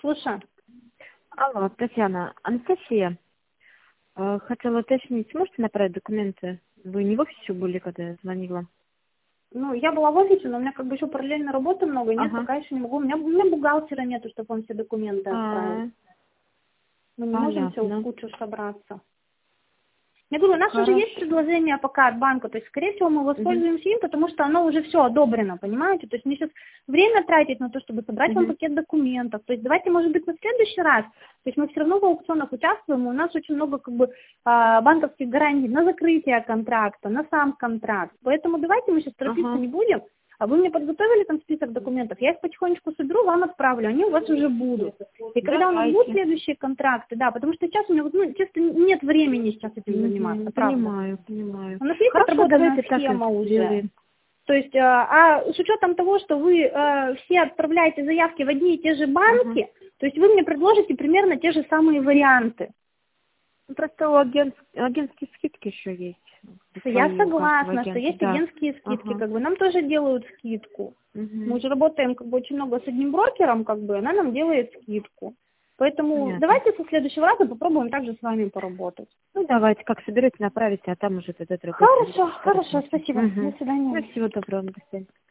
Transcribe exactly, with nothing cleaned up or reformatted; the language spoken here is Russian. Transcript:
слушаю. Алло, Татьяна. Анастасия, э, хотела уточнить, сможете направить документы? Вы не в офисе были, когда я звонила? Ну, я была в офисе, но у меня как бы еще параллельно работы много, нет, Ага. пока еще не могу. У меня, у меня бухгалтера нету, чтобы он все документы отправил. А, Мы не можем все в понятно. кучу собраться. Я говорю, у нас уже есть Хорошо. предложение пока от банка, то есть, скорее всего, мы Мгм. воспользуемся им, потому что оно уже все одобрено, понимаете? То есть мне сейчас время тратить на то, чтобы собрать вам Мгм. пакет документов. То есть давайте, может быть, на следующий раз. То есть мы все равно в аукционах участвуем, и у нас очень много как бы а, банковских гарантий на закрытие контракта, на сам контракт. Поэтому давайте мы сейчас торопиться Ага. не будем. А вы мне подготовили там список документов, я их потихонечку соберу, вам отправлю, они у вас уже будут. И когда у нас будут Давайте. следующие контракты, да, потому что сейчас у меня, вот, ну, честно, нет времени сейчас этим заниматься, Мгм. правда. Понимаю, понимаю. У нас есть Хорошо, отработанная давайте так и схема уже. сделаем. То есть, а, а с учетом того, что вы э, все отправляете заявки в одни и те же Ага. банки, то есть вы мне предложите примерно те же самые варианты. Ну, просто у агент... агентские скидки еще есть. Я Свои у каждого согласна, что агента. есть Да. агентские скидки, Ага. как бы нам тоже делают скидку. Мы Угу. уже работаем как бы очень много с одним брокером, как бы она нам делает скидку. Поэтому Понятно. давайте со следующего раза попробуем также с вами поработать. Ну, давайте, как соберете, направите, а там уже тогда другой Хорошо, кандидат хорошо, рассмотрим. спасибо. До Угу. свидания. Ну, всего доброго, до свидания.